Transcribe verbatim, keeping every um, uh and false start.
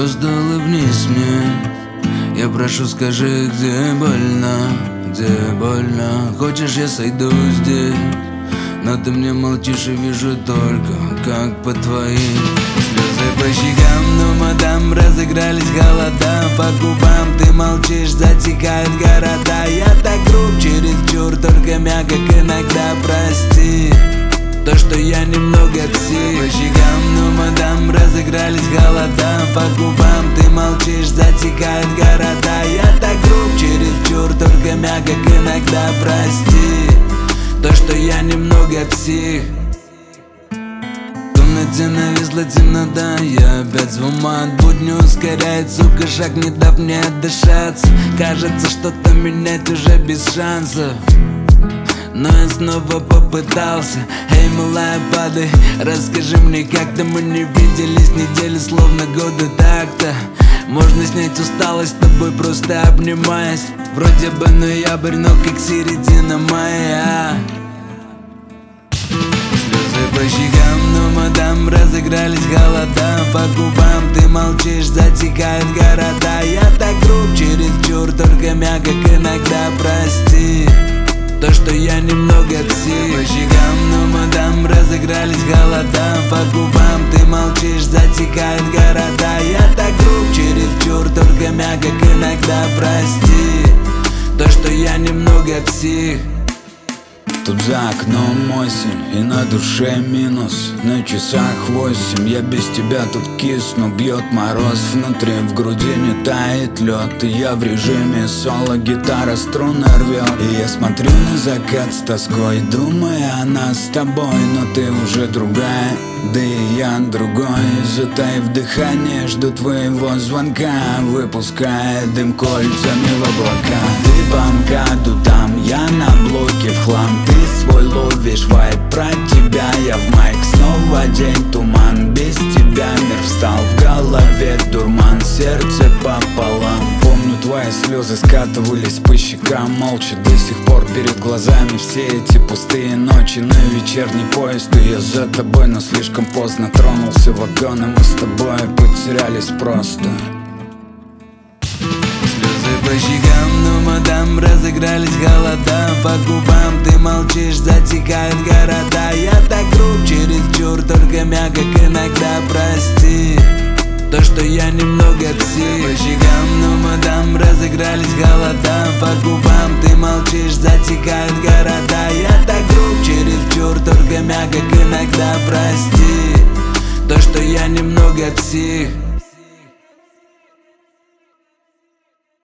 Просто улыбнись мне. Я прошу, скажи, где больно, где больно. Хочешь, я сойду здесь, но ты мне молчишь и вижу только, как по твоим слезы по щекам. Ну, мадам, разыгрались голода по губам. Ты молчишь, затекают города. Я так груб, чересчур, только мягко, как иногда, прости то, что я немного псих. По щекам, ну, мадам, разыгрались голода по губам. Ты молчишь, затекают города. Я так груб, чересчур, только мягко, как иногда, прости то, что я немного псих. В комнате нависла темнота, я опять в ума от будни ускоряет, сука, шаг, не дав мне отдышаться. Кажется, что-то менять уже без шансов, но я снова попытался. Эй, малая, падай, расскажи мне, как-то мы не виделись недели, словно годы так-то. Можно снять усталость с тобой, просто обнимаясь. Вроде бы ноябрь, но как середина мая. Слезы по щекам, ну, мадам, разыгрались голода по губам. Ты молчишь, затекают города. Я так груб, чересчур, только мягко, как иногда, прости то, что я немного псих. По щекам, ну, мадам, разыгрались голода по губам. Ты молчишь, затекают города. Я так груб, чересчур, только мягко, как иногда, прости то, что я немного псих. Тут за окном осень и на душе минус. На часах восемь, я без тебя тут кисну. Бьет мороз внутри, в груди не тает лед. И я в режиме соло, гитара струны рвет. И я смотрю на закат с тоской, думая о нас с тобой. Но ты уже другая, да и я другой. Затаив дыхание, жду твоего звонка, выпуская дым кольцами в облака. Ты по МКАДу там, я на блоке в хлам. Ты свой ловишь вайб, про тебя я в майк. Снова день, туман, без тебя мир встал. В голове дурман, сердце пополам. Помню, твои слезы скатывались по щекам. Молча до сих пор перед глазами все эти пустые ночи. На вечерний поезд, и я за тобой, но слишком поздно тронулся вагон, и мы с тобой потерялись просто. По щекам, ну, мадам, разыгрались голода по губам. Ты молчишь, затекают города. Я так груб, чересчур, только мягко, как иногда, прости то, что я немного псих. По щекам, ну, мадам, разыгрались голода по губам. Ты молчишь, затекают города. Я так груб, чересчур, только мягко, как иногда, прости то, что я немного псих.